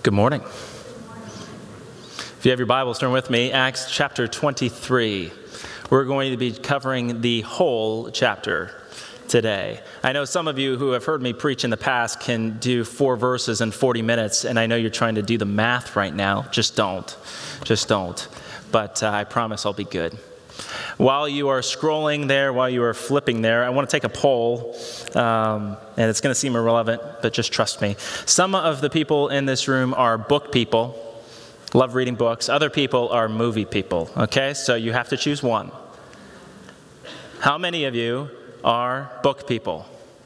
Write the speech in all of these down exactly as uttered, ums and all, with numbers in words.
Good morning. If you have your Bibles, turn with me, Acts chapter twenty-three. We're going to be covering the whole chapter today. I know some of you who have heard me preach in the past can do four verses in forty minutes, and I know you're trying to do the math right now. Just don't. Just don't. But uh, I promise I'll be good. While you are scrolling there, while you are flipping there, I want to take a poll, um, and it's going to seem irrelevant, but just trust me. Some of the people in this room are book people, love reading books. Other people are movie people, okay? So you have to choose one. How many of you are book people?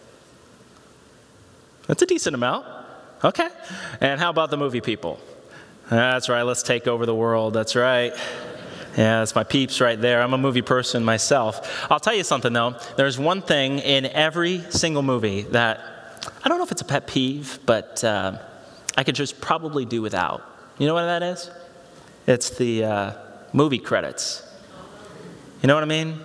That's a decent amount, okay? And how about the movie people? That's right, let's take over the world, that's right. Yeah, that's my peeps right there. I'm a movie person myself. I'll tell you something, though. There's one thing in every single movie that, I don't know if it's a pet peeve, but uh, I could just probably do without. You know what that is? It's the uh, movie credits. You know what I mean?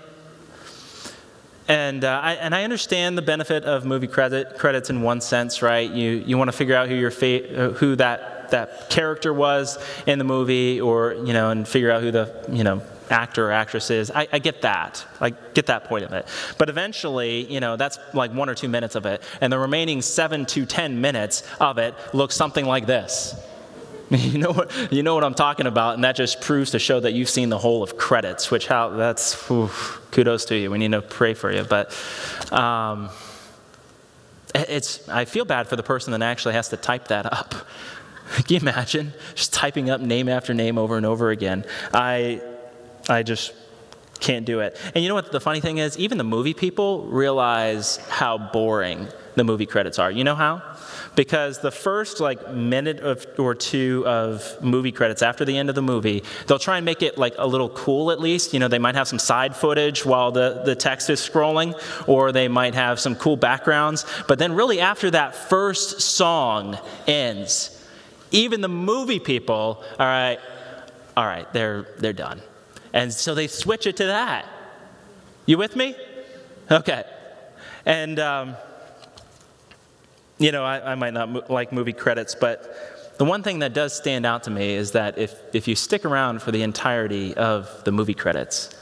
And uh, I and I understand the benefit of movie credit credits in one sense, right? You you want to figure out who your fa- who that that character was in the movie, or you know, and figure out who the you know actor or actress is. I, I get that. I get that point of it. But eventually, you know, that's like one or two minutes of it, and the remaining seven to ten minutes of it looks something like this. You know what you know what I'm talking about, and that just proves to show that you've seen the whole of credits. Which how that's whew, kudos to you. We need to pray for you, but um, it's I feel bad for the person that actually has to type that up. Can you imagine just typing up name after name over and over again? I I just can't do it. And you know what the funny thing is? Even the movie people realize how boring the movie credits are. You know how? Because the first like minute of, or two of movie credits after the end of the movie, they'll try and make it like a little cool at least. You know, they might have some side footage while the, the text is scrolling, or they might have some cool backgrounds. But then really after that first song ends, even the movie people, all right, all right, they're they're done. And so they switch it to that. You with me? Okay. And, um, you know, I, I might not mo- like movie credits, but the one thing that does stand out to me is that if, if you stick around for the entirety of the movie credits,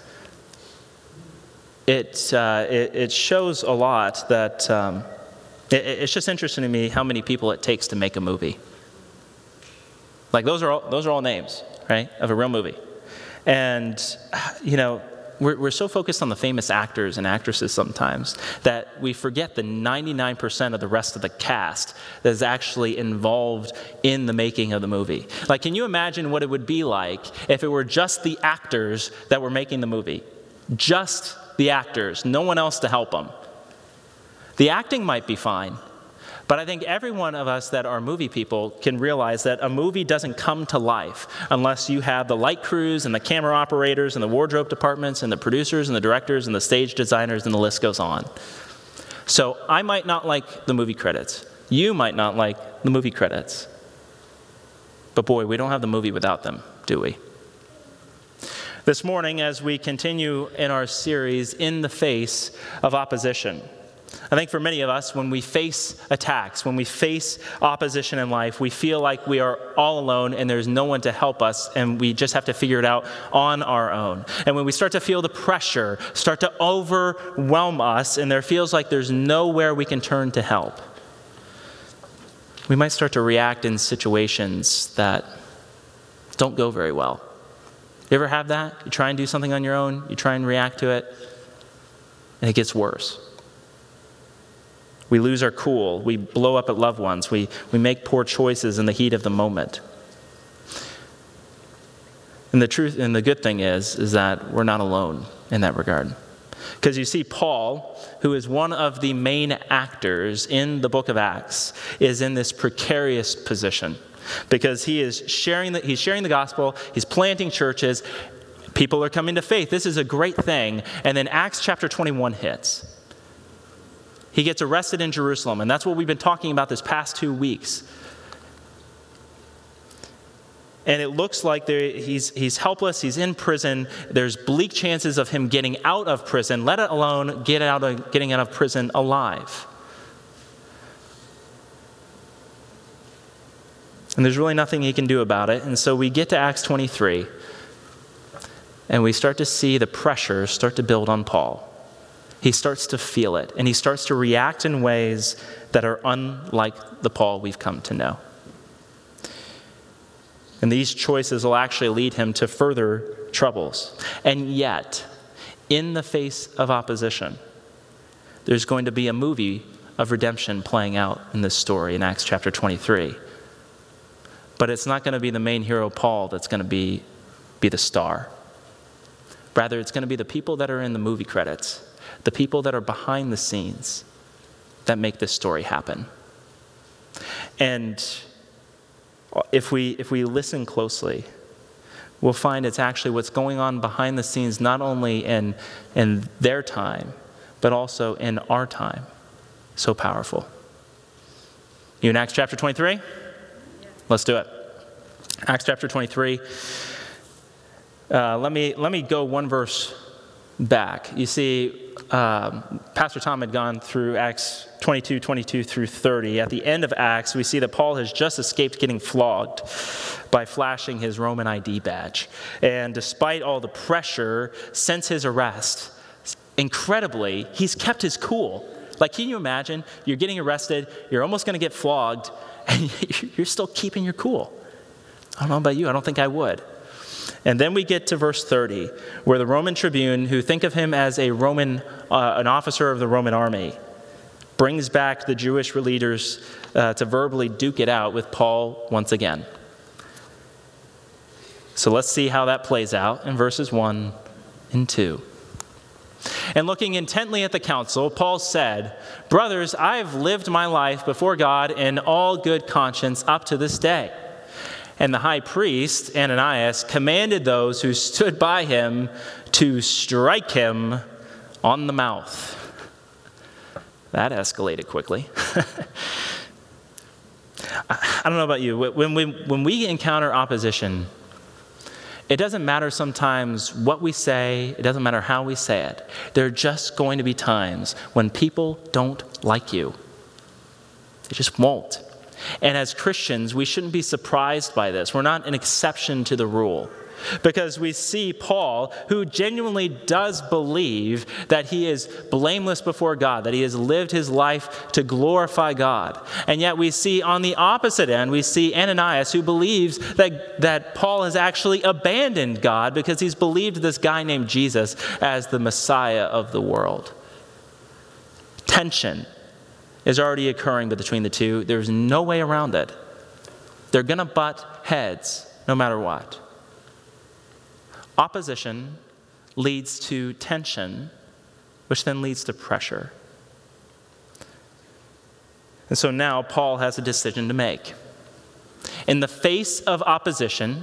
it, uh, it, it shows a lot that um, it, it's just interesting to me how many people it takes to make a movie. Like those are all, those are all names, right, of a real movie. And, you know, we're, we're so focused on the famous actors and actresses sometimes that we forget the ninety-nine percent of the rest of the cast that is actually involved in the making of the movie. Like, can you imagine what it would be like if it were just the actors that were making the movie? Just the actors, no one else to help them. The acting might be fine. But I think every one of us that are movie people can realize that a movie doesn't come to life unless you have the light crews and the camera operators and the wardrobe departments and the producers and the directors and the stage designers, and the list goes on. So I might not like the movie credits. You might not like the movie credits. But boy, we don't have the movie without them, do we? This morning, as we continue in our series, In the Face of Opposition, I think for many of us, when we face attacks, when we face opposition in life, we feel like we are all alone and there's no one to help us, and we just have to figure it out on our own. And when we start to feel the pressure start to overwhelm us and there feels like there's nowhere we can turn to help, we might start to react in situations that don't go very well. You ever have that? You try and do something on your own, you try and react to it, and it gets worse. We lose our cool. We blow up at loved ones. We, we make poor choices in the heat of the moment. And the truth and the good thing is, is that we're not alone in that regard. Because you see, Paul, who is one of the main actors in the book of Acts, is in this precarious position. Because he is sharing the, he's sharing the gospel, he's planting churches, people are coming to faith. This is a great thing. And then Acts chapter twenty-one hits. He gets arrested in Jerusalem, and that's what we've been talking about this past two weeks. And it looks like there, he's, he's helpless, he's in prison. There's bleak chances of him getting out of prison, let alone get out of, getting out of prison alive. And there's really nothing he can do about it. And so we get to Acts twenty-three, and we start to see the pressure start to build on Paul. He starts to feel it, and he starts to react in ways that are unlike the Paul we've come to know. And these choices will actually lead him to further troubles. And yet, in the face of opposition, there's going to be a movie of redemption playing out in this story in Acts chapter twenty-three. But it's not going to be the main hero, Paul, that's going to be, be the star. Rather, it's going to be the people that are in the movie credits, the people that are behind the scenes that make this story happen. And if we if we listen closely, we'll find it's actually what's going on behind the scenes, not only in, in their time, but also in our time. So powerful. You in Acts chapter twenty-three? Let's do it. Acts chapter twenty-three. Uh, let me let me go one verse back. You see, um, Pastor Tom had gone through Acts twenty-two, twenty-two through thirty. At the end of Acts, we see that Paul has just escaped getting flogged by flashing his Roman I D badge. And despite all the pressure since his arrest, incredibly, he's kept his cool. Like, can you imagine? You're getting arrested, you're almost going to get flogged, and you're still keeping your cool. I don't know about you, I don't think I would. And then we get to verse thirty, where the Roman tribune, who think of him as a Roman, uh, an officer of the Roman army, brings back the Jewish leaders uh, to verbally duke it out with Paul once again. So let's see how that plays out in verses one and two. And looking intently at the council, Paul said, "Brothers, I have lived my life before God in all good conscience up to this day." And the high priest, Ananias, commanded those who stood by him to strike him on the mouth. That escalated quickly. I don't know about you. When we, when we encounter opposition, it doesn't matter sometimes what we say. It doesn't matter how we say it. There are just going to be times when people don't like you. They just won't. And as Christians, we shouldn't be surprised by this. We're not an exception to the rule. Because we see Paul, who genuinely does believe that he is blameless before God, that he has lived his life to glorify God. And yet we see on the opposite end, we see Ananias, who believes that, that Paul has actually abandoned God because he's believed this guy named Jesus as the Messiah of the world. Tension is already occurring between the two. There's no way around it. They're going to butt heads no matter what. Opposition leads to tension, which then leads to pressure. And so now Paul has a decision to make. In the face of opposition,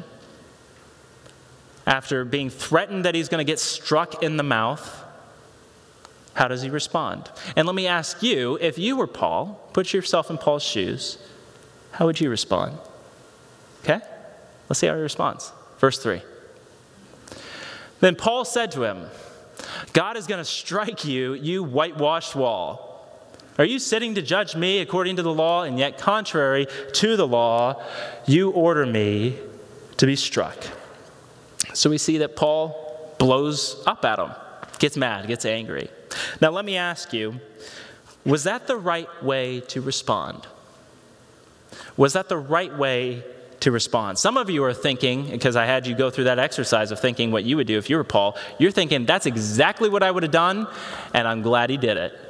after being threatened that he's going to get struck in the mouth, how does he respond? And let me ask you, if you were Paul, put yourself in Paul's shoes, how would you respond? Okay? Let's see how he responds. Verse three. Then Paul said to him, "God is going to strike you, you whitewashed wall. Are you sitting to judge me according to the law, and yet contrary to the law, you order me to be struck?" So we see that Paul blows up at him, gets mad, gets angry. Now let me ask you, was that the right way to respond? Was that the right way to respond? Some of you are thinking, because I had you go through that exercise of thinking what you would do if you were Paul, you're thinking, that's exactly what I would have done, and I'm glad he did it.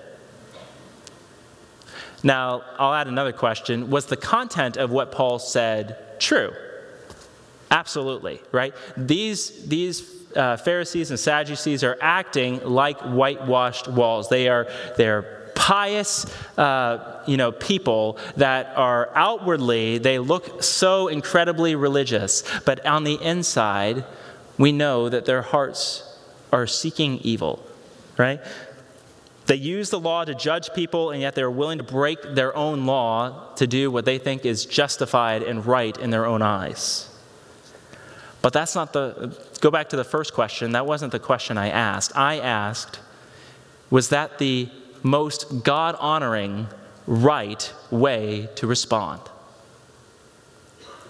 Now, I'll add another question. Was the content of what Paul said true? Absolutely, right? These, these uh, Pharisees and Sadducees are acting like whitewashed walls. They are they're pious, uh, you know, people that are outwardly, they look so incredibly religious, but on the inside, we know that their hearts are seeking evil, right? They use the law to judge people, and yet they're willing to break their own law to do what they think is justified and right in their own eyes. But that's not the, go back to the first question, that wasn't the question I asked. I asked, was that the most God-honoring, right way to respond?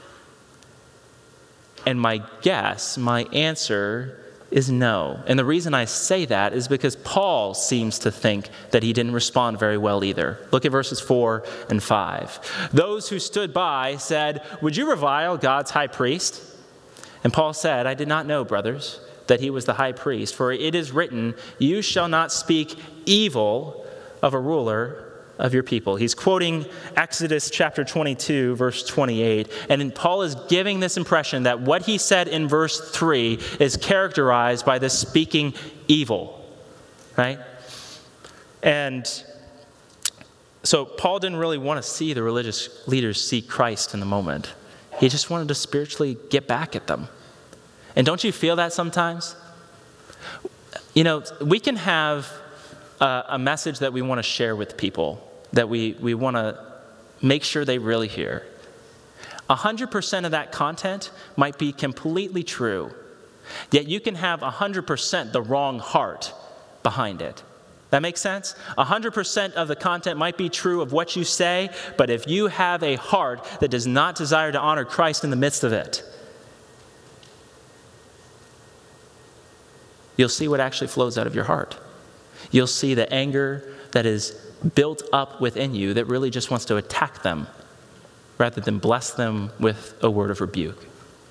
And my guess, my answer is no. And the reason I say that is because Paul seems to think that he didn't respond very well either. Look at verses four and five. Those who stood by said, "Would you revile God's high priest?" And Paul said, "I did not know, brothers, that he was the high priest, for it is written, 'You shall not speak evil of a ruler of your people.'" He's quoting Exodus chapter twenty-two, verse twenty-eight. And then Paul is giving this impression that what he said in verse three is characterized by this speaking evil, right? And so Paul didn't really want to see the religious leaders see Christ in the moment. He just wanted to spiritually get back at them. And don't you feel that sometimes? You know, we can have a, a message that we want to share with people, that we, we want to make sure they really hear. one hundred percent of that content might be completely true, yet you can have one hundred percent the wrong heart behind it. That makes sense? one hundred percent of the content might be true of what you say, but if you have a heart that does not desire to honor Christ in the midst of it, you'll see what actually flows out of your heart. You'll see the anger that is built up within you that really just wants to attack them rather than bless them with a word of rebuke.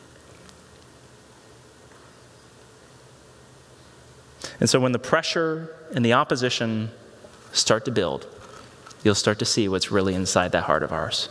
And so when the pressure and the opposition start to build, you'll start to see what's really inside that heart of ours.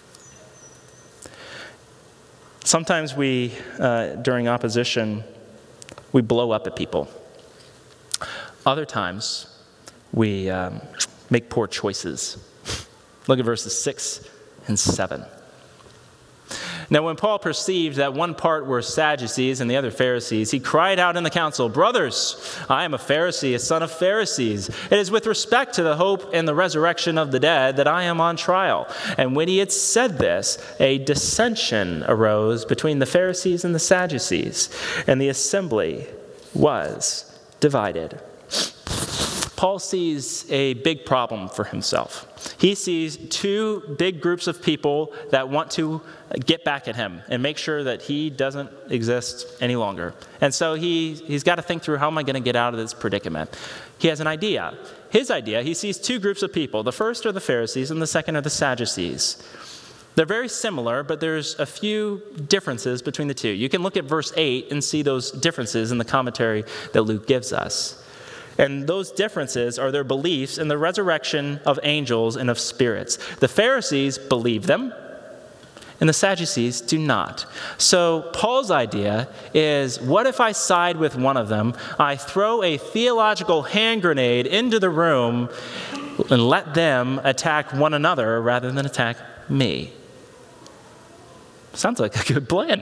Sometimes we, uh, during opposition, we blow up at people. Other times, we um, make poor choices. Look at verses six and seven. Now, when Paul perceived that one part were Sadducees and the other Pharisees, he cried out in the council, "Brothers, I am a Pharisee, a son of Pharisees. It is with respect to the hope and the resurrection of the dead that I am on trial." And when he had said this, a dissension arose between the Pharisees and the Sadducees, and the assembly was divided. Paul sees a big problem for himself. He sees two big groups of people that want to get back at him and make sure that he doesn't exist any longer. And so he, he's got to think through, how am I going to get out of this predicament? He has an idea. His idea, he sees two groups of people. The first are the Pharisees and the second are the Sadducees. They're very similar, but there's a few differences between the two. You can look at verse eight and see those differences in the commentary that Luke gives us. And those differences are their beliefs in the resurrection of angels and of spirits. The Pharisees believe them, and the Sadducees do not. So Paul's idea is, what if I side with one of them? I throw a theological hand grenade into the room and let them attack one another rather than attack me. Sounds like a good plan.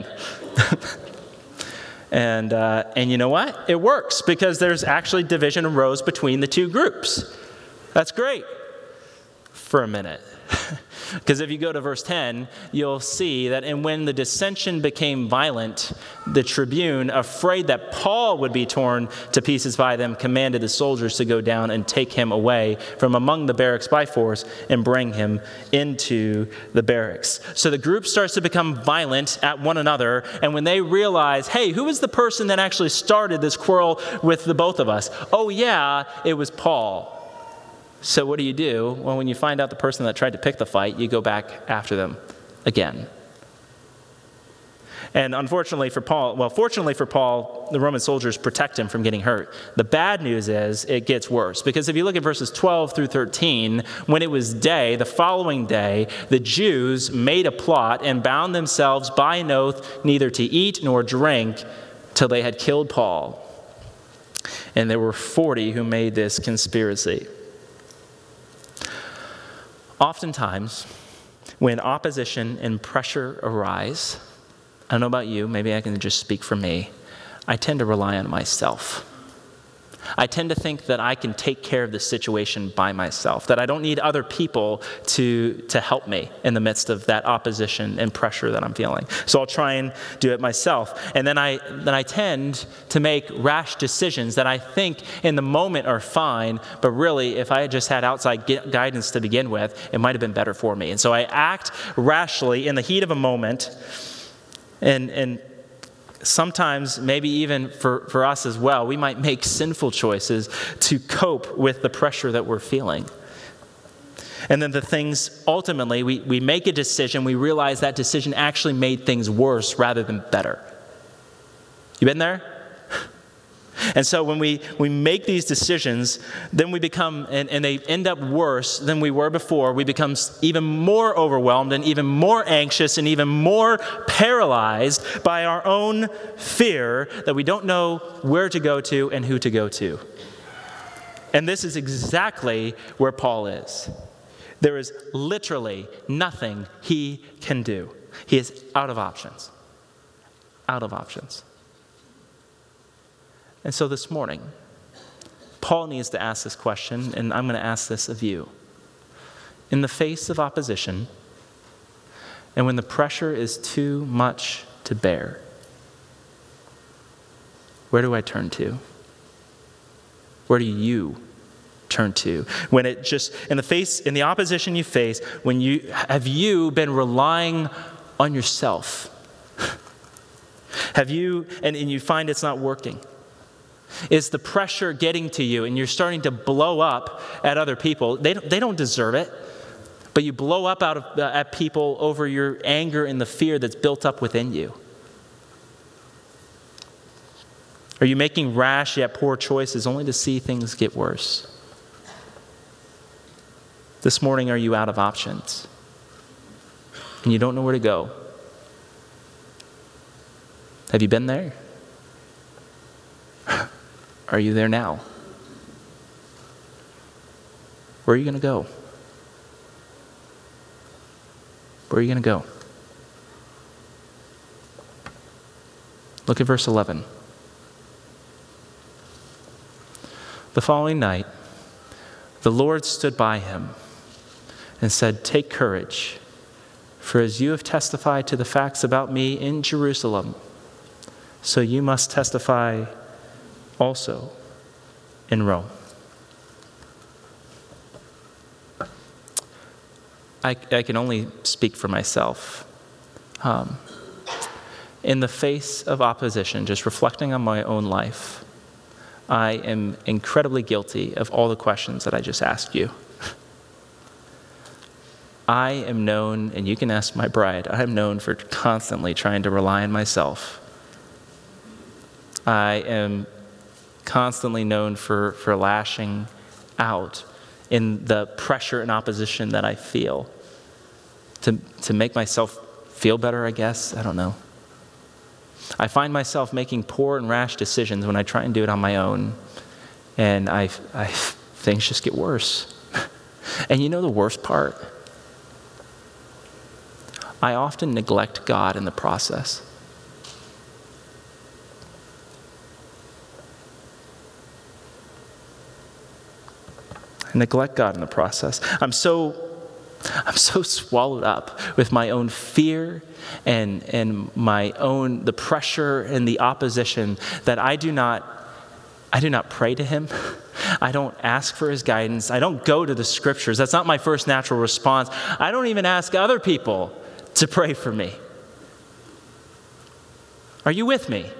And uh, and you know what? It works, because there's actually division arose between the two groups. That's great for a minute. Because if you go to verse ten, you'll see that, and when the dissension became violent, the tribune, afraid that Paul would be torn to pieces by them, commanded the soldiers to go down and take him away from among the barracks by force and bring him into the barracks. So the group starts to become violent at one another, and when they realize, hey, who was the person that actually started this quarrel with the both of us? Oh yeah, it was Paul. So what do you do? Well, when you find out the person that tried to pick the fight, you go back after them again. And unfortunately for Paul, well, fortunately for Paul, the Roman soldiers protect him from getting hurt. The bad news is it gets worse, because if you look at verses twelve through thirteen, when it was day, the following day, the Jews made a plot and bound themselves by an oath neither to eat nor drink till they had killed Paul. And there were forty who made this conspiracy. Oftentimes, when opposition and pressure arise, I don't know about you, maybe I can just speak for me, I tend to rely on myself. I tend to think that I can take care of the situation by myself, that I don't need other people to, to help me in the midst of that opposition and pressure that I'm feeling. So I'll try and do it myself. And then I, then I tend to make rash decisions that I think in the moment are fine, but really if I had just had outside guidance to begin with, it might have been better for me. And so I act rashly in the heat of a moment, and and sometimes, maybe even for, for us as well, we might make sinful choices to cope with the pressure that we're feeling. And then the things, ultimately, we, we make a decision, we realize that decision actually made things worse rather than better. You been there? And so when we, we make these decisions, then we become, and, and they end up worse than we were before. We become even more overwhelmed and even more anxious and even more paralyzed by our own fear that we don't know where to go to and who to go to. And this is exactly where Paul is. There is literally nothing he can do. He is out of options. Out of options. And so this morning, Paul needs to ask this question, and I'm going to ask this of you. In the face of opposition, and when the pressure is too much to bear, where do I turn to? Where do you turn to? When it just, in the face, in the opposition you face, when you, have you been relying on yourself? Have you, and, and you find it's not working? Is the pressure getting to you and you're starting to blow up at other people? They don't, they don't deserve it, but you blow up out of, uh, at people over your anger and the fear that's built up within you. Are you making rash yet poor choices only to see things get worse? This morning, are you out of options and you don't know where to go? Have you been there? Are you there now? Where are you going to go? Where are you going to go? Look at verse eleven. The following night, the Lord stood by him and said, "Take courage, for as you have testified to the facts about me in Jerusalem, so you must testify also in Rome." I, I can only speak for myself. Um, in the face of opposition, just reflecting on my own life, I am incredibly guilty of all the questions that I just asked you. I am known, and you can ask my bride, I am known for constantly trying to rely on myself. I am constantly known for, for lashing out in the pressure and opposition that I feel to, to make myself feel better, I guess. I don't know. I find myself making poor and rash decisions when I try and do it on my own, and I, I things just get worse. And you know the worst part? I often neglect God in the process. I neglect God in the process. I'm so I'm so swallowed up with my own fear and and my own the pressure and the opposition that I do not I do not pray to him. I don't ask for his guidance. I don't go to the scriptures. That's not my first natural response. I don't even ask other people to pray for me. Are you with me?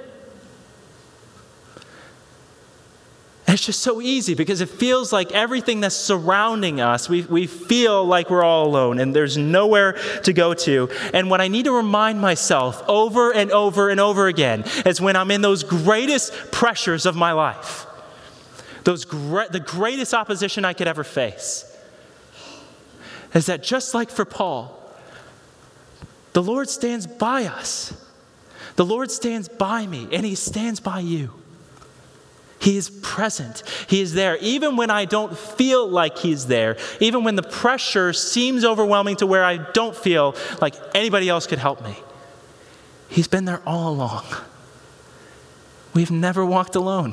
And it's just so easy because it feels like everything that's surrounding us, we, we feel like we're all alone and there's nowhere to go to. And what I need to remind myself over and over and over again is when I'm in those greatest pressures of my life, those gre- the greatest opposition I could ever face, is that just like for Paul, the Lord stands by us. The Lord stands by me, and he stands by you. He is present. He is there. Even when I don't feel like he's there, even when the pressure seems overwhelming to where I don't feel like anybody else could help me, he's been there all along. We've never walked alone.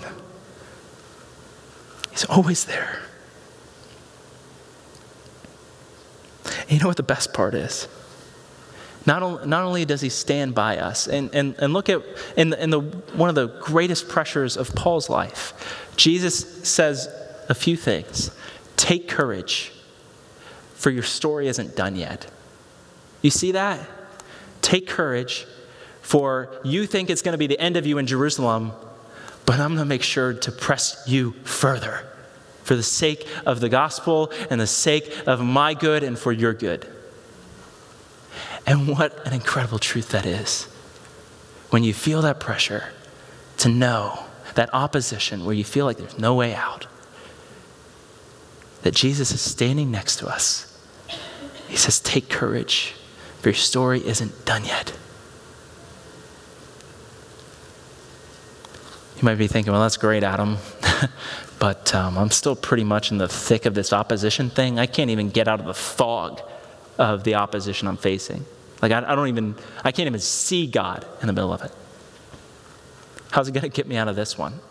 He's always there. And you know what the best part is? Not only, not only does he stand by us, and, and, and look at in the, in the one of the greatest pressures of Paul's life, Jesus says a few things. Take courage, for your story isn't done yet. You see that? Take courage, For you think it's going to be the end of you in Jerusalem, but I'm going to make sure to press you further for the sake of the gospel and the sake of my good and for your good. And what an incredible truth that is. When you feel that pressure to know, that opposition where you feel like there's no way out, that Jesus is standing next to us. He says, take courage, for your story isn't done yet. You might be thinking, well, that's great, Adam, but um, I'm still pretty much in the thick of this opposition thing. I can't even get out of the fog of the opposition I'm facing. Like, I, I don't even, I can't even see God in the middle of it. How's it going to get me out of this one?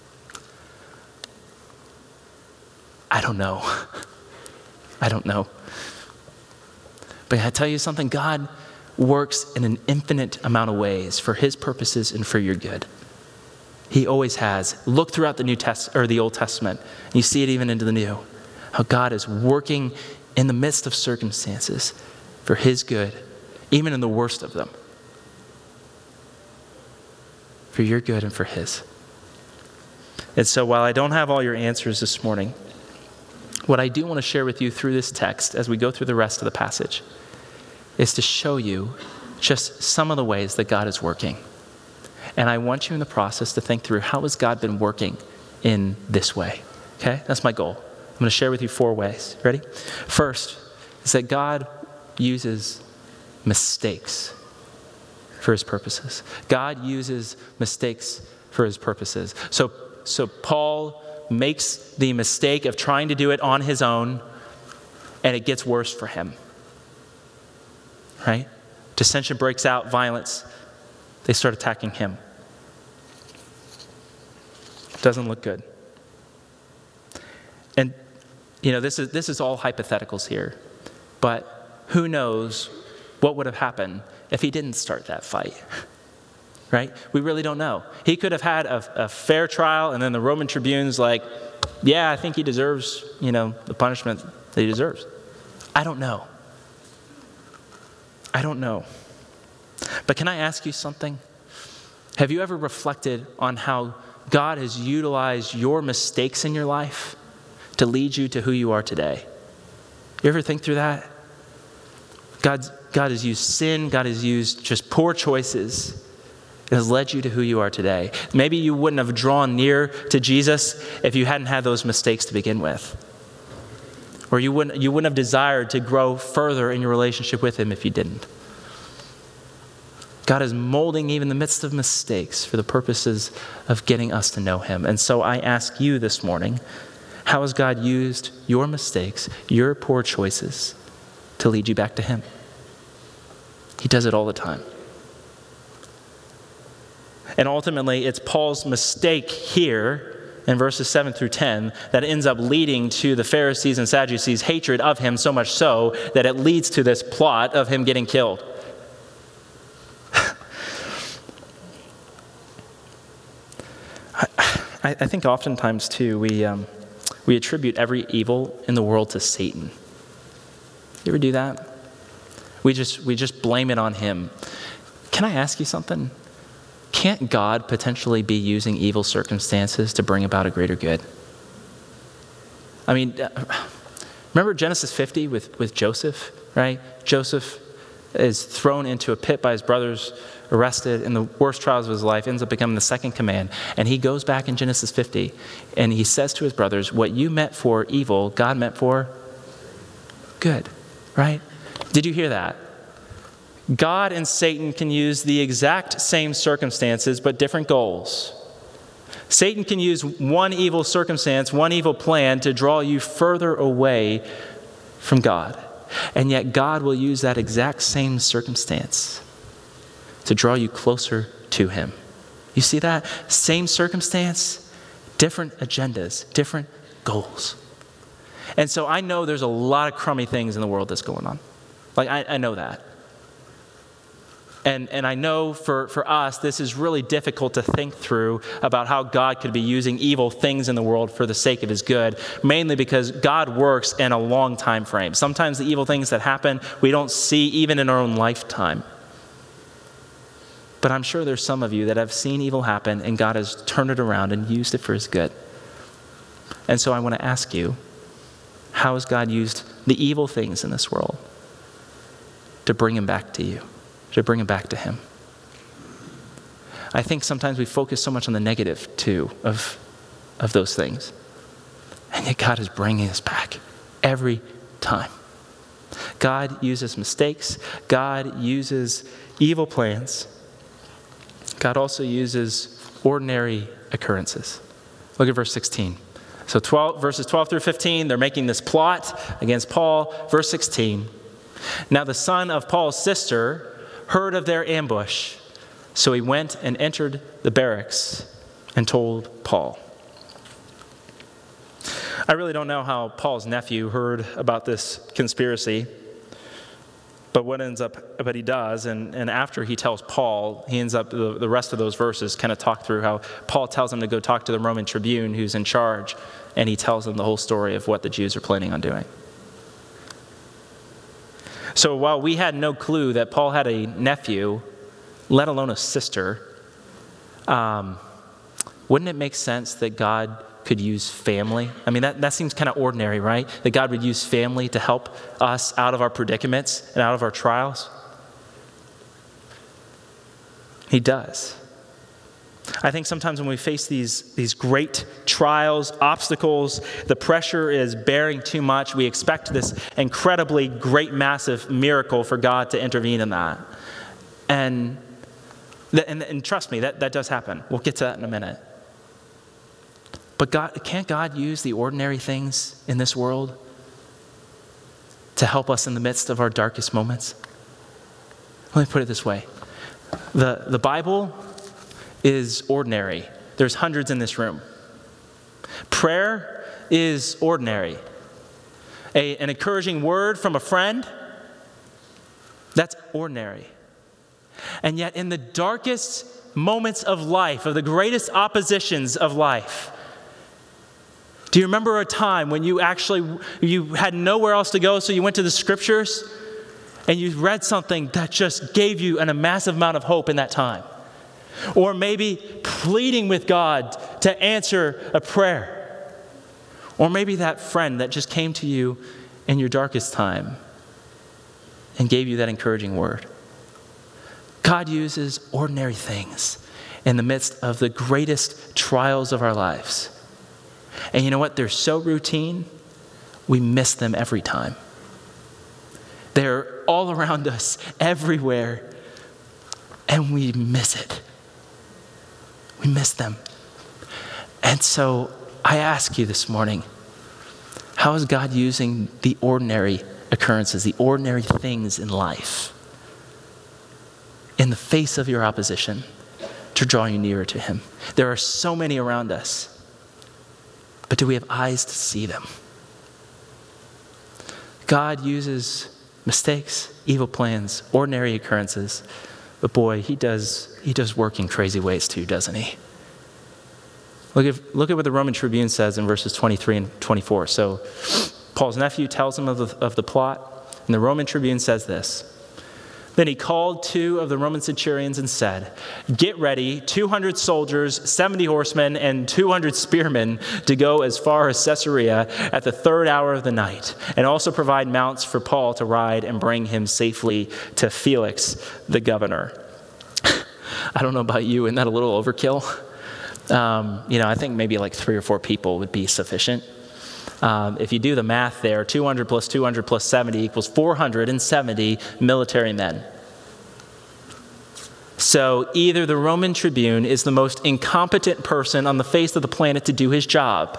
I don't know. I don't know. But I tell you something, God works in an infinite amount of ways for his purposes and for your good. He always has. Look throughout the New Test or the Old Testament. And you see it even into the New. How God is working in the midst of circumstances for his good, even in the worst of them. For your good and for his. And so while I don't have all your answers this morning, what I do want to share with you through this text as we go through the rest of the passage is to show you just some of the ways that God is working. And I want you in the process to think through, how has God been working in this way? Okay, that's my goal. I'm going to share with you four ways. Ready? First is that God uses mistakes for his purposes. God uses mistakes for his purposes. So, so Paul makes the mistake of trying to do it on his own, and it gets worse for him. Right? Dissension breaks out, violence. They start attacking him. Doesn't look good. And, you know, this is this is all hypotheticals here. But who knows what would have happened if he didn't start that fight? Right? We really don't know. He could have had a, a fair trial, and then the Roman tribune's like, yeah, I think he deserves, you know, the punishment that he deserves. I don't know. I don't know. But can I ask you something? Have you ever reflected on how God has utilized your mistakes in your life to lead you to who you are today? You ever think through that? God's, God has used sin, God has used just poor choices. It has led you to who you are today. Maybe you wouldn't have drawn near to Jesus if you hadn't had those mistakes to begin with. Or you wouldn't, you wouldn't have desired to grow further in your relationship with him if you didn't. God is molding even in the midst of mistakes for the purposes of getting us to know him. And so I ask you this morning, how has God used your mistakes, your poor choices, to lead you back to him? He does it all the time. And ultimately, it's Paul's mistake here in verses seven through ten that ends up leading to the Pharisees and Sadducees' hatred of him, so much so that it leads to this plot of him getting killed. I, I think oftentimes, too, we um, we attribute every evil in the world to Satan. You ever do that? We just we just blame it on him. Can I ask you something? Can't God potentially be using evil circumstances to bring about a greater good? I mean, remember Genesis fifty with, with Joseph, right? Joseph is thrown into a pit by his brothers, arrested in the worst trials of his life, ends up becoming the second command. And he goes back in Genesis fifty and he says to his brothers, what you meant for evil, God meant for good, right? Did you hear that? God and Satan can use the exact same circumstances, but different goals. Satan can use one evil circumstance, one evil plan to draw you further away from God. And yet God will use that exact same circumstance to draw you closer to him. You see that? Same circumstance, different agendas, different goals. And so I know there's a lot of crummy things in the world that's going on. Like, I, I know that. And and I know for, for us, this is really difficult to think through about how God could be using evil things in the world for the sake of his good, mainly because God works in a long time frame. Sometimes the evil things that happen, we don't see even in our own lifetime. But I'm sure there's some of you that have seen evil happen and God has turned it around and used it for his good. And so I want to ask you, how has God used the evil things in this world to bring him back to you, to bring him back to him? I think sometimes we focus so much on the negative too of, of those things. And yet God is bringing us back every time. God uses mistakes. God uses evil plans. God also uses ordinary occurrences. Look at verse sixteen. So twelve, verses twelve through fifteen, they're making this plot against Paul. Verse sixteen. Now the son of Paul's sister heard of their ambush, so he went and entered the barracks and told Paul. I really don't know how Paul's nephew heard about this conspiracy, but what ends up, but he does, and, and after he tells Paul, he ends up, the, the rest of those verses kind of talk through how Paul tells him to go talk to the Roman tribune who's in charge, and he tells him the whole story of what the Jews are planning on doing. So while we had no clue that Paul had a nephew, let alone a sister, um, wouldn't it make sense that God could use family? I mean, that, that seems kind of ordinary, right? That God would use family to help us out of our predicaments and out of our trials. He does. I think sometimes when we face these, these great trials, obstacles, the pressure is bearing too much. We expect this incredibly great, massive miracle for God to intervene in that. And, and, and trust me, that, that does happen. We'll get to that in a minute. But God, can't God use the ordinary things in this world to help us in the midst of our darkest moments? Let me put it this way. The, the Bible is ordinary. There's hundreds in this room. Prayer is ordinary. A, an encouraging word from a friend, that's ordinary. And yet in the darkest moments of life, of the greatest oppositions of life, do you remember a time when you actually, you had nowhere else to go, so you went to the scriptures and you read something that just gave you an, a massive amount of hope in that time? Or maybe pleading with God to answer a prayer. Or maybe that friend that just came to you in your darkest time and gave you that encouraging word. God uses ordinary things in the midst of the greatest trials of our lives. And you know what? They're so routine, we miss them every time. They're all around us, everywhere, and we miss it. We miss them. And so I ask you this morning, how is God using the ordinary occurrences, the ordinary things in life, in the face of your opposition, to draw you nearer to him? There are so many around us, but do we have eyes to see them? God uses mistakes, evil plans, ordinary occurrences, but boy, he does he does work in crazy ways too, doesn't he? Look at, look at what the Roman tribune says in verses twenty-three and twenty-four. So Paul's nephew tells him of the, of the plot, and the Roman tribune says this. Then he called two of the Roman centurions and said, "Get ready, two hundred soldiers, seventy horsemen, and two hundred spearmen to go as far as Caesarea at the third hour of the night, and also provide mounts for Paul to ride and bring him safely to Felix, the governor." I don't know about you, isn't that a little overkill? Um, you know, I think maybe like three or four people would be sufficient. Um, if you do the math there, two hundred plus two hundred plus seventy equals four hundred seventy military men. So either the Roman tribune is the most incompetent person on the face of the planet to do his job,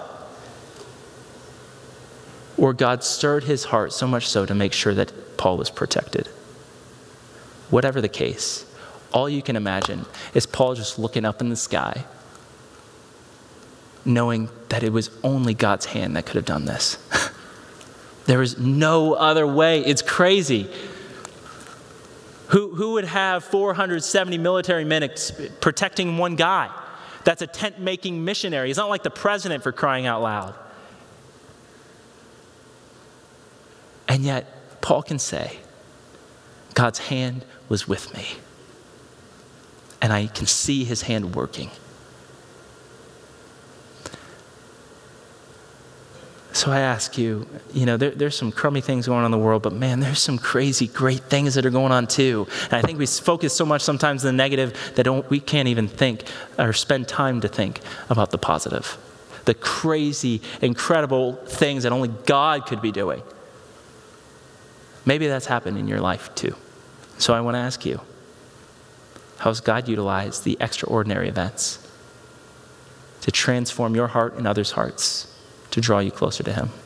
or God stirred his heart so much so to make sure that Paul was protected. Whatever the case, all you can imagine is Paul just looking up in the sky, knowing that it was only God's hand that could have done this. There was no other way. It's crazy. Who, who would have four hundred seventy military men ex- protecting one guy? That's a tent-making missionary. He's not like the president, for crying out loud. And yet, Paul can say, God's hand was with me. and I can see his hand working. So I ask you, you know, there, there's some crummy things going on in the world, but man, there's some crazy, great things that are going on too. And I think we focus so much sometimes on the negative that don't, we can't even think or spend time to think about the positive. The crazy, incredible things that only God could be doing. Maybe that's happened in your life too. So I want to ask you, how has God utilized the extraordinary events to transform your heart and others' hearts, to draw you closer to him?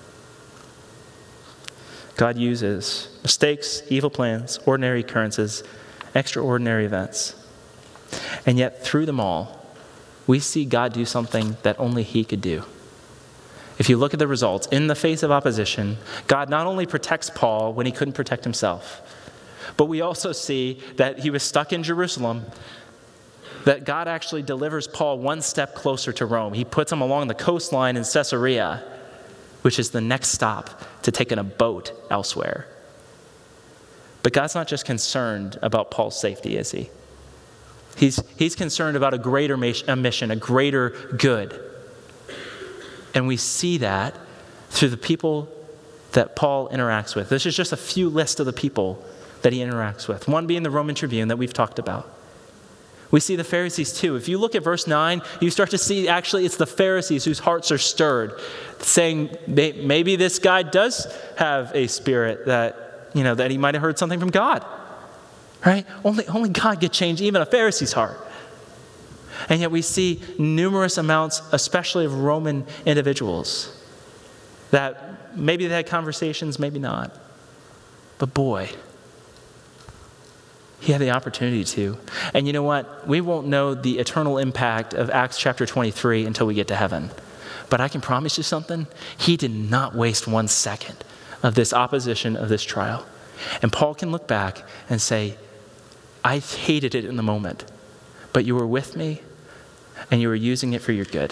God uses mistakes, evil plans, ordinary occurrences, extraordinary events. And yet through them all, we see God do something that only he could do. If you look at the results, in the face of opposition, God not only protects Paul when he couldn't protect himself, but we also see that he was stuck in Jerusalem, that God actually delivers Paul one step closer to Rome. He puts him along the coastline in Caesarea, which is the next stop to taking a boat elsewhere. But God's not just concerned about Paul's safety, is he? He's, he's concerned about a greater mission, a greater good. And we see that through the people that Paul interacts with. This is just a few lists of the people that he interacts with. One being the Roman tribune that we've talked about. We see the Pharisees too. If you look at verse nine, you start to see actually it's the Pharisees whose hearts are stirred, saying maybe this guy does have a spirit that, you know, that he might have heard something from God. Right? Only, only God could change even a Pharisee's heart. And yet we see numerous amounts, especially of Roman individuals, that maybe they had conversations, maybe not. But boy, he had the opportunity to. And you know what? We won't know the eternal impact of Acts chapter twenty-three until we get to heaven. But I can promise you something. He did not waste one second of this opposition, of this trial. And Paul can look back and say, I hated it in the moment, but you were with me and you were using it for your good.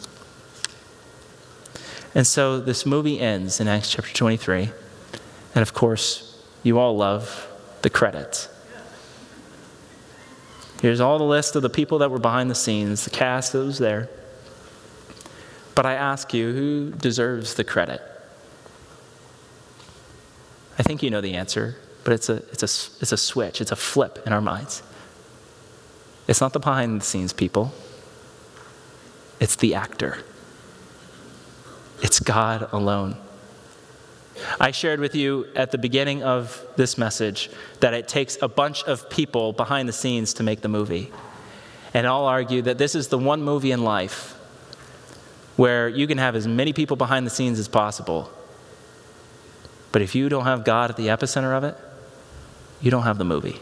And so this movie ends in Acts chapter twenty-three. And of course, you all love the credits. Here's all the list of the people that were behind the scenes, the cast that was there. But I ask you, who deserves the credit? I think you know the answer, but it's a, it's a, it's a switch, it's a flip in our minds. It's not the behind the scenes people. It's the actor. It's God alone. I shared with you at the beginning of this message that it takes a bunch of people behind the scenes to make the movie. And I'll argue that this is the one movie in life where you can have as many people behind the scenes as possible. But if you don't have God at the epicenter of it, you don't have the movie.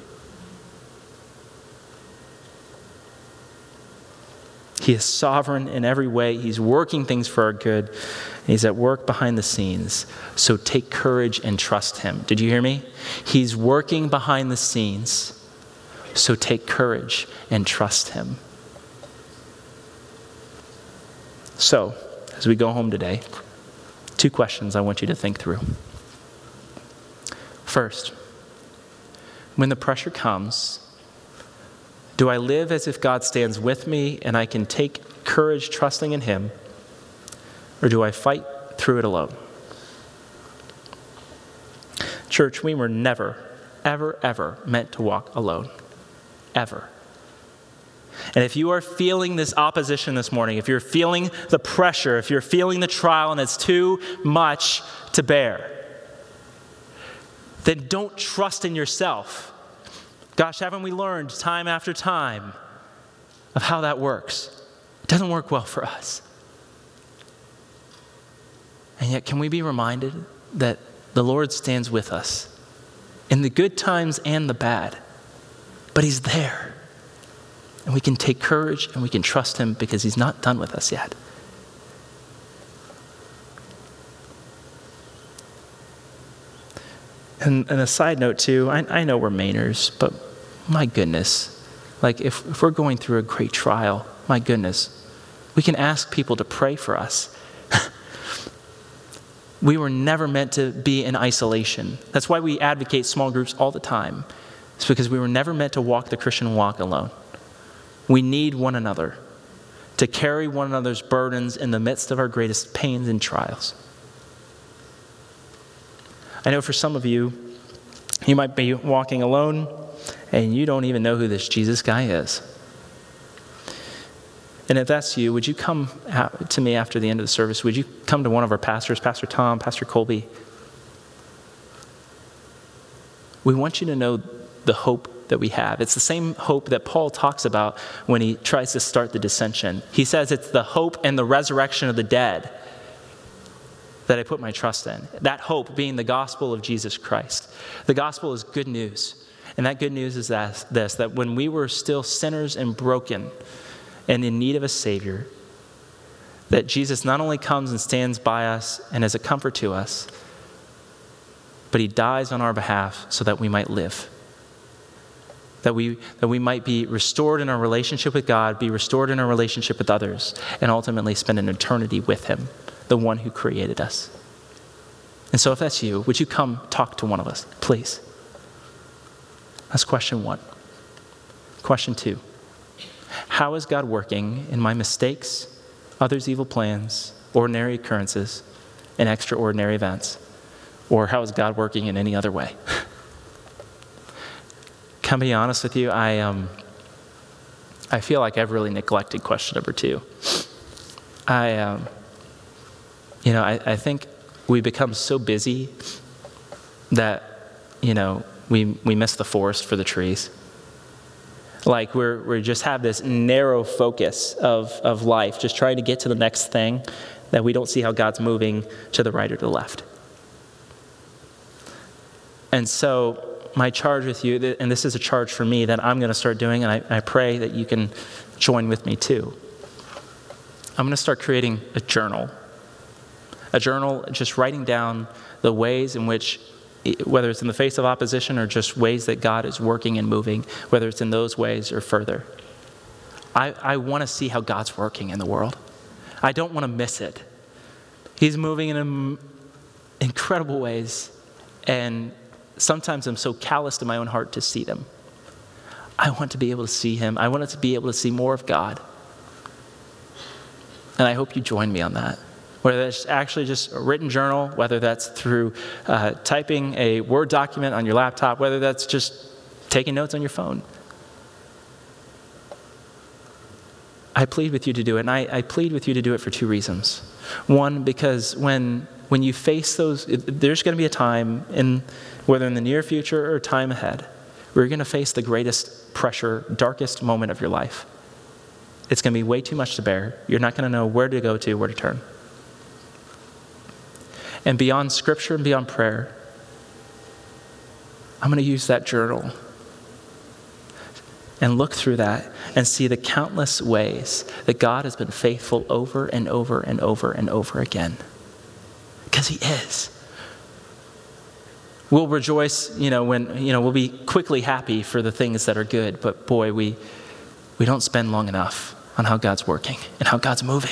He is sovereign in every way. He's working things for our good. He's at work behind the scenes. So take courage and trust him. Did you hear me? He's working behind the scenes. So take courage and trust him. So, as we go home today, two questions I want you to think through. First, when the pressure comes, do I live as if God stands with me and I can take courage trusting in him? Or do I fight through it alone? Church, we were never, ever, ever meant to walk alone. Ever. And if you are feeling this opposition this morning, if you're feeling the pressure, if you're feeling the trial and it's too much to bear, then don't trust in yourself. Gosh, haven't we learned time after time of how that works? It doesn't work well for us. And yet, can we be reminded that the Lord stands with us in the good times and the bad, but he's there. And we can take courage and we can trust him because he's not done with us yet. And, and a side note too, I, I know we're Mainers, but my goodness, like if, if we're going through a great trial, my goodness, we can ask people to pray for us. We were never meant to be in isolation. That's why we advocate small groups all the time. It's because we were never meant to walk the Christian walk alone. We need one another to carry one another's burdens in the midst of our greatest pains and trials. I know for some of you, you might be walking alone and you don't even know who this Jesus guy is. And if that's you, would you come to me after the end of the service? Would you come to one of our pastors, Pastor Tom, Pastor Colby? We want you to know the hope that we have. It's the same hope that Paul talks about when he tries to start the dissension. He says it's the hope and the resurrection of the dead that I put my trust in. That hope being the gospel of Jesus Christ. The gospel is good news. And that good news is that, this, that when we were still sinners and broken and in need of a Savior, that Jesus not only comes and stands by us and is a comfort to us, but he dies on our behalf so that we might live. That we, that we might be restored in our relationship with God, be restored in our relationship with others, and ultimately spend an eternity with him, the one who created us. And so if that's you, would you come talk to one of us, please? That's question one. Question two. How is God working in my mistakes, others' evil plans, ordinary occurrences, and extraordinary events? Or how is God working in any other way? Can I be honest with you? I um, I feel like I've really neglected question number two. I, um, you know, I, I think we become so busy that, you know, we we miss the forest for the trees. Like we're we just have this narrow focus of of life, just trying to get to the next thing, that we don't see how God's moving to the right or to the left. And so my charge with you, and this is a charge for me that I'm going to start doing, and I, I pray that you can join with me too. I'm going to start creating a journal. A journal, just writing down the ways in which, whether it's in the face of opposition or just ways that God is working and moving, whether it's in those ways or further. I, I want to see how God's working in the world. I don't want to miss it. He's moving in incredible ways, and sometimes I'm so calloused in my own heart to see them. I want to be able to see him. I want to be able to see more of God. And I hope you join me on that. Whether that's actually just a written journal, whether that's through uh, typing a Word document on your laptop, whether that's just taking notes on your phone. I plead with you to do it, and I, I plead with you to do it for two reasons. One, because when when you face those, there's going to be a time, in whether in the near future or time ahead, where you're going to face the greatest pressure, darkest moment of your life. It's going to be way too much to bear. You're not going to know where to go to, where to turn. And beyond Scripture and beyond prayer, I'm going to use that journal and look through that and see the countless ways that God has been faithful over and over and over and over again. Because he is. We'll rejoice, you know, when, you know, we'll be quickly happy for the things that are good, but boy, we we don't spend long enough on how God's working and how God's moving.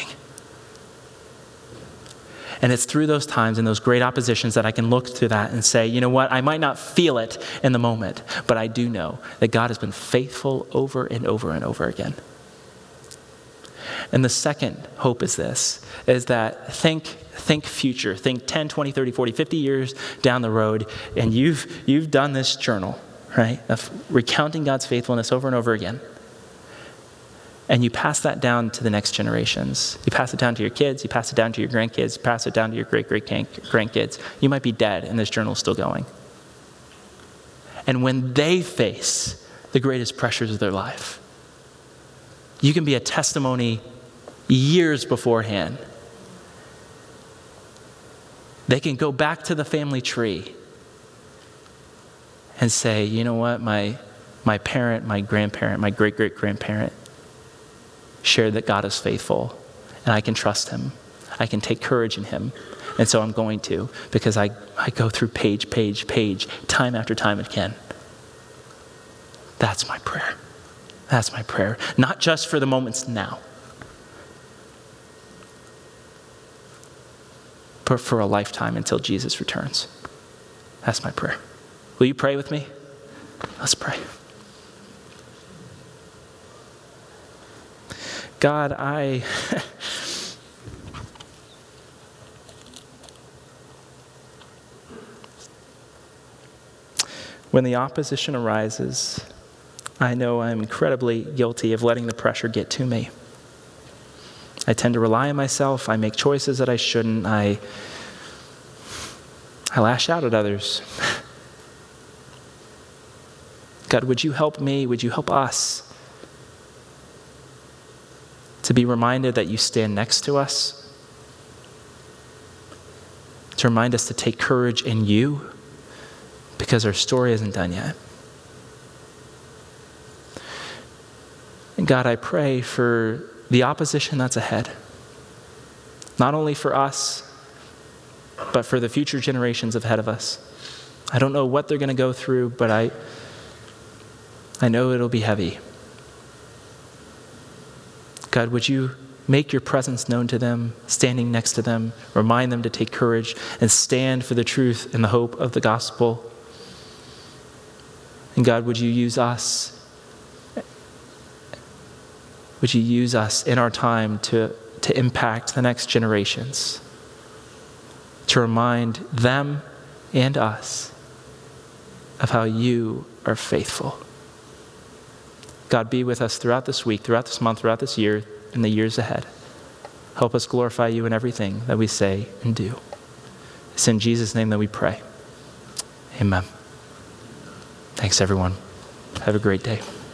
And it's through those times and those great oppositions that I can look to that and say, you know what, I might not feel it in the moment, but I do know that God has been faithful over and over and over again. And the second hope is this, is that think, think future, think ten, twenty, thirty, forty, fifty years down the road, and you've, you've done this journal, right, of recounting God's faithfulness over and over again. And you pass that down to the next generations. You pass it down to your kids, you pass it down to your grandkids, you pass it down to your great-great-grandkids. You might be dead and this journal's still going. And when they face the greatest pressures of their life, you can be a testimony years beforehand. They can go back to the family tree and say, you know what, my, my parent, my grandparent, my great-great-grandparent shared that God is faithful, and I can trust him. I can take courage in him. And so I'm going to, because I, I go through page, page, page, time after time again. That's my prayer. That's my prayer. Not just for the moments now, but for a lifetime until Jesus returns. That's my prayer. Will you pray with me? Let's pray. God, I when the opposition arises, I know I'm incredibly guilty of letting the pressure get to me. I tend to rely on myself. I make choices that I shouldn't. I, I lash out at others. God, would you help me? Would you help us to be reminded that you stand next to us? To remind us to take courage in you because our story isn't done yet. And God, I pray for the opposition that's ahead, not only for us, but for the future generations ahead of us. I don't know what they're going to go through, but I, I know it'll be heavy. God, would you make your presence known to them, standing next to them, remind them to take courage and stand for the truth and the hope of the gospel. And God, would you use us? Would you use us in our time to, to impact the next generations, to remind them and us of how you are faithful. God, be with us throughout this week, throughout this month, throughout this year, and the years ahead. Help us glorify you in everything that we say and do. It's in Jesus' name that we pray. Amen. Thanks, everyone. Have a great day.